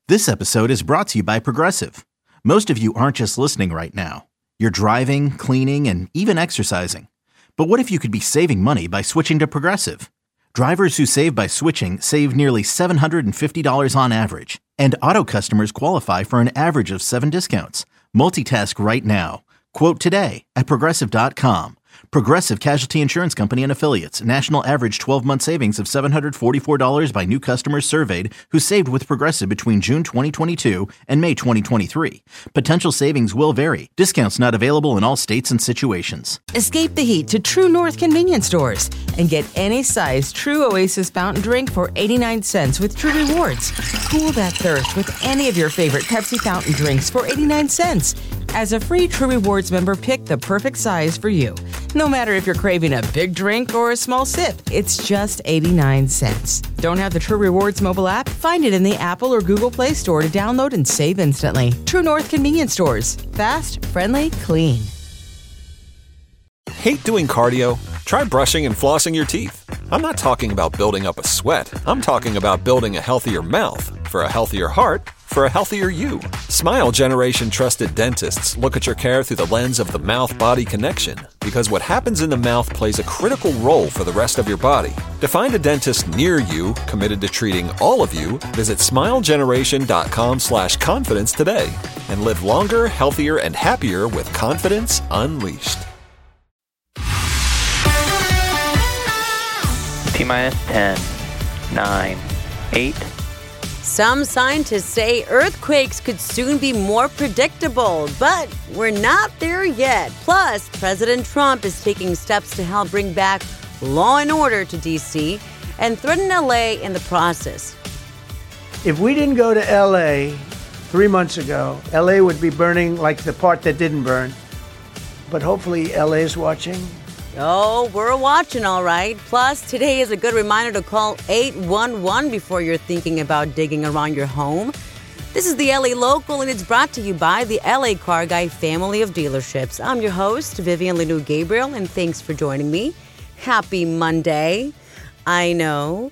This episode is brought to you by Progressive. Most of you aren't just listening right now. You're driving, cleaning, and even exercising. But what if you could be saving money by switching to Progressive? Drivers who save by switching save nearly $750 on average. And auto customers qualify for an average of 7 discounts. Multitask right now. Quote today at Progressive.com. Progressive Casualty Insurance Company and Affiliates. National average 12-month savings of $744 by new customers surveyed who saved with Progressive between June 2022 and May 2023. Potential savings will vary. Discounts not available in all states and situations. Escape the heat to True North convenience stores and get any size True Oasis fountain drink for 89 cents with True Rewards. Cool that thirst with any of your favorite Pepsi fountain drinks for 89 cents. As a free True Rewards member, pick the perfect size for you. No matter if you're craving a big drink or a small sip, it's just 89 cents. Don't have the True Rewards mobile app? Find it in the Apple or Google Play Store to download and save instantly. True North convenience stores. Fast, friendly, clean. Hate doing cardio? Try brushing and flossing your teeth. I'm not talking about building up a sweat. I'm talking about building a healthier mouth for a healthier heart for a healthier you. Smile Generation trusted dentists look at your care through the lens of the mouth-body connection, because what happens in the mouth plays a critical role for the rest of your body. To find a dentist near you committed to treating all of you, visit smilegeneration.com/confidence today and live longer, healthier, and happier with confidence unleashed. T-minus 10, 9, 8. Some scientists say earthquakes could soon be more predictable, but we're not there yet. Plus, President Trump is taking steps to help bring back law and order to D.C. and threaten L.A. in the process. If we didn't go to L.A. 3 months ago, L.A. would be burning like the part that didn't burn. But hopefully L.A. is watching. Oh, we're watching, all right. Plus, today is a good reminder to call 811 before you're thinking about digging around your home. This is the LA Local, and it's brought to you by the LA Car Guy family of dealerships. I'm your host, Vivian Lanu Gabriel, and thanks for joining me. Happy Monday. I know,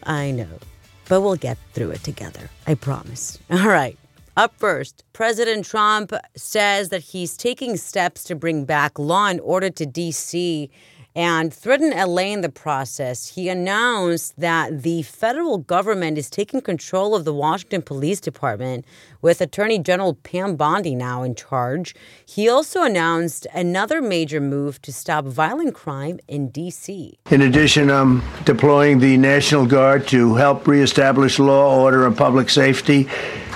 but we'll get through it together. I promise. All right. Up first, President Trump says that he's taking steps to bring back law and order to D.C. and threaten L.A. in the process. He announced that the federal government is taking control of the Washington Police Department, with Attorney General Pam Bondi now in charge. He also announced another major move to stop violent crime in D.C. In addition, I'm deploying the National Guard to help reestablish law, order, and public safety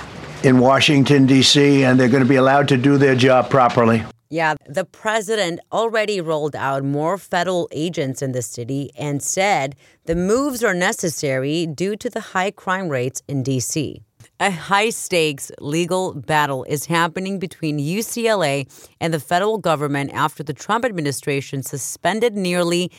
in Washington, D.C., and they're going to be allowed to do their job properly. Yeah, the president already rolled out more federal agents in the city and said the moves are necessary due to the high crime rates in D.C. A high-stakes legal battle is happening between UCLA and the federal government after the Trump administration suspended nearly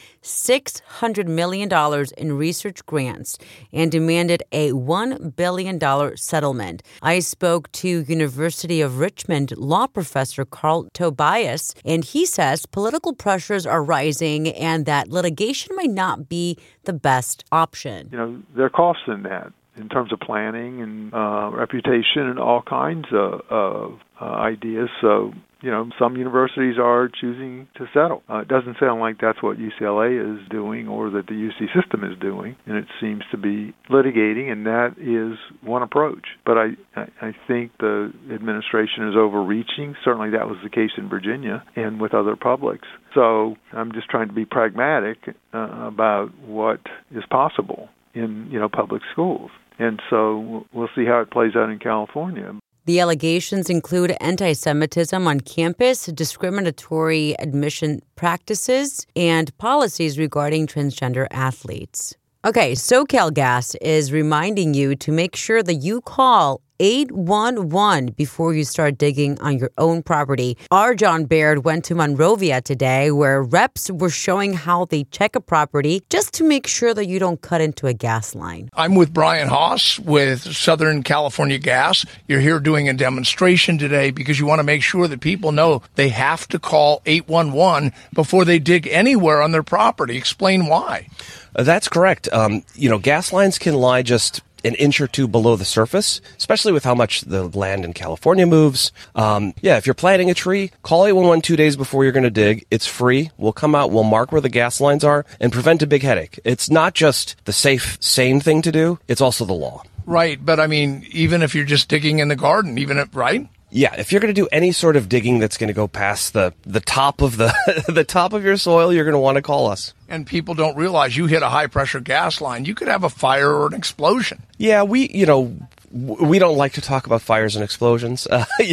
$600 million in research grants and demanded a $1 billion settlement. I spoke to University of Richmond law professor Carl Tobias, and he says political pressures are rising and that litigation might not be the best option. You know, there are costs in that, in terms of planning and reputation and all kinds of ideas. So, you know, some universities are choosing to settle. It doesn't sound like that's what UCLA is doing or that the UC system is doing, and it seems to be litigating, and that is one approach. But I think the administration is overreaching. Certainly that was the case in Virginia and with other publics. So I'm just trying to be pragmatic about what is possible in, you know, public schools. And so we'll see how it plays out in California. The allegations include anti-Semitism on campus, discriminatory admission practices, and policies regarding transgender athletes. Okay, SoCalGas is reminding you to make sure that you call 811 before you start digging on your own property. Our John Baird went to Monrovia today, where reps were showing how they check a property just to make sure that you don't cut into a gas line. I'm with Brian Haas with Southern California Gas. You're here doing a demonstration today because you want to make sure that people know they have to call 811 before they dig anywhere on their property. Explain why. That's correct. Gas lines can lie just an inch or two below the surface, especially with how much the land in California moves. If you're planting a tree, call 811 2 days before you're going to dig. It's free. We'll come out, we'll mark where the gas lines are, and prevent a big headache. It's not just the safe, sane thing to do, it's also the law. Right, but I mean, even if you're just digging in the garden, right? Yeah, if you're going to do any sort of digging that's going to go past the top of the top of your soil, you're going to want to call us. And people don't realize you hit a high-pressure gas line, you could have a fire or an explosion. Yeah, we don't like to talk about fires and explosions,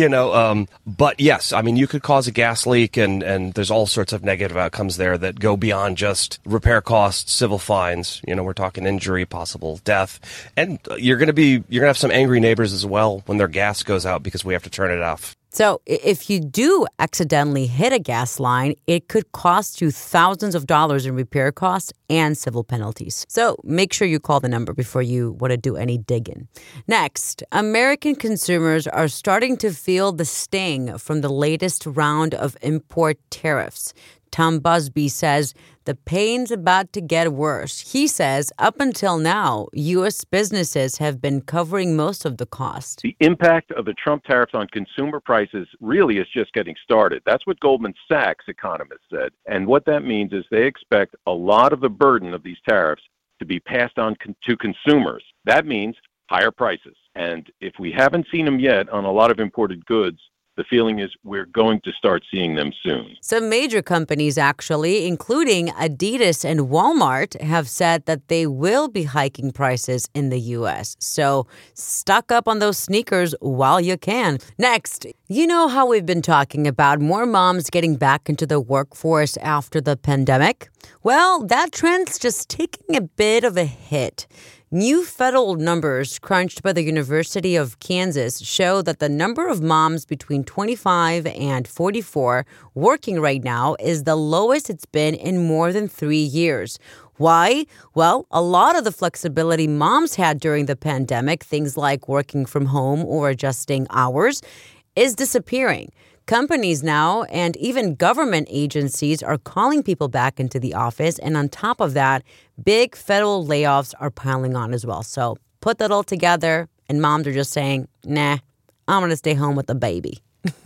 but yes, I mean, you could cause a gas leak and there's all sorts of negative outcomes there that go beyond just repair costs, civil fines. We're talking injury, possible death. And you're going to have some angry neighbors as well when their gas goes out because we have to turn it off. So if you do accidentally hit a gas line, it could cost you thousands of dollars in repair costs and civil penalties. So make sure you call the number before you want to do any digging. Next, American consumers are starting to feel the sting from the latest round of import tariffs. Tom Busby says the pain's about to get worse. He says up until now, U.S. businesses have been covering most of the cost. The impact of the Trump tariffs on consumer prices really is just getting started. That's what Goldman Sachs economists said. And what that means is they expect a lot of the burden of these tariffs to be passed on to consumers. That means higher prices. And if we haven't seen them yet on a lot of imported goods, the feeling is we're going to start seeing them soon. Some major companies, actually, including Adidas and Walmart, have said that they will be hiking prices in the U.S. So stock up on those sneakers while you can. Next, you know how we've been talking about more moms getting back into the workforce after the pandemic? Well, that trend's just taking a bit of a hit. New federal numbers crunched by the University of Kansas show that the number of moms between 25 and 44 working right now is the lowest it's been in more than 3 years. Why? Well, a lot of the flexibility moms had during the pandemic, things like working from home or adjusting hours, is disappearing. Companies now and even government agencies are calling people back into the office. And on top of that, big federal layoffs are piling on as well. So put that all together and moms are just saying, nah, I'm going to stay home with the baby.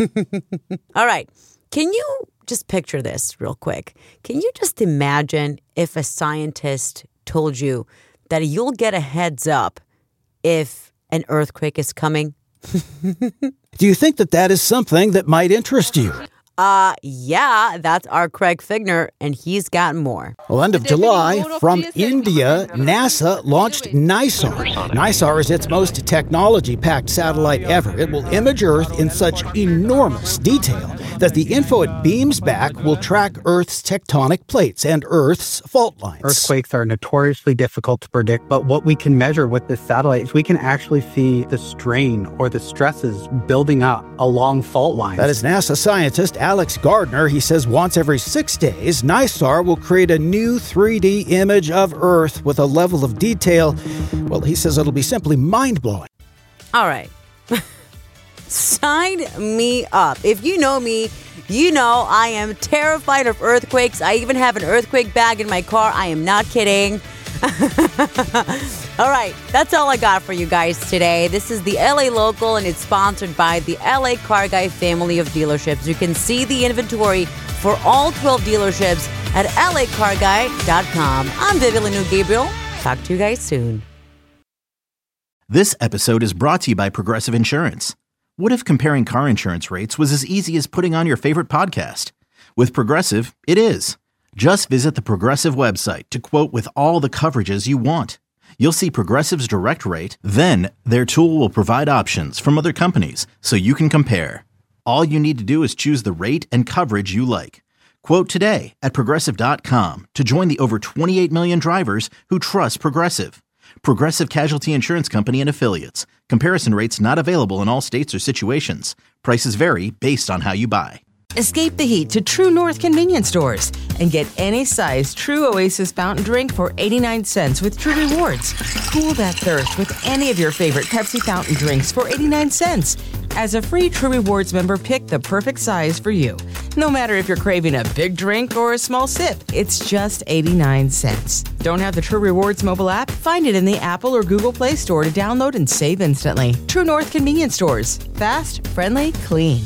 All right. Can you just picture this real quick? Can you just imagine if a scientist told you that you'll get a heads up if an earthquake is coming? Do you think that is something that might interest you? Yeah, that's our Craig Figner, and he's got more. Well, end of July, from India, NASA launched NISAR. NISAR is its most technology-packed satellite ever. It will image Earth in such enormous detail that the info it beams back will track Earth's tectonic plates and Earth's fault lines. Earthquakes are notoriously difficult to predict, but what we can measure with this satellite is we can actually see the strain or the stresses building up along fault lines. That is NASA scientist Alex Gardner. He says once every 6 days, NISAR will create a new 3D image of Earth with a level of detail. Well, he says it'll be simply mind-blowing. All right. Sign me up. If you know me, you know I am terrified of earthquakes. I even have an earthquake bag in my car. I am not kidding. All right, that's all I got for you guys today. This is the LA Local, and it's sponsored by the LA Car Guy family of dealerships. You can see the inventory for all 12 dealerships at lacarguy.com. I'm Vivian Lanu-Gabriel. Talk to you guys soon. This episode is brought to you by Progressive Insurance. What if comparing car insurance rates was as easy as putting on your favorite podcast? With Progressive, it is. Just visit the Progressive website to quote with all the coverages you want. You'll see Progressive's direct rate, then their tool will provide options from other companies so you can compare. All you need to do is choose the rate and coverage you like. Quote today at Progressive.com to join the over 28 million drivers who trust Progressive. Progressive Casualty Insurance Company and Affiliates. Comparison rates not available in all states or situations. Prices vary based on how you buy. Escape the heat to True North convenience stores and get any size True Oasis fountain drink for 89 cents with True Rewards. Cool that thirst with any of your favorite Pepsi fountain drinks for 89 cents. As a free True Rewards member, pick the perfect size for you. No matter if you're craving a big drink or a small sip, it's just 89 cents. Don't have the True Rewards mobile app? Find it in the Apple or Google Play Store to download and save instantly. True North Convenience Stores. Fast, friendly, clean.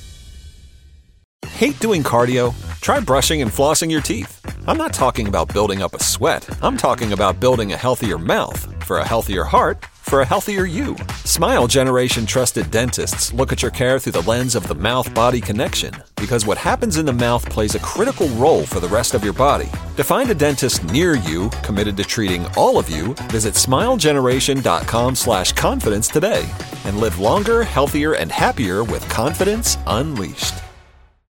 Hate doing cardio? Try brushing and flossing your teeth. I'm not talking about building up a sweat. I'm talking about building a healthier mouth. For a healthier heart, for a healthier you. Smile Generation trusted dentists look at your care through the lens of the mouth-body connection, because what happens in the mouth plays a critical role for the rest of your body. To find a dentist near you committed to treating all of you, visit smilegeneration.com/confidence today and live longer, healthier, and happier with confidence unleashed.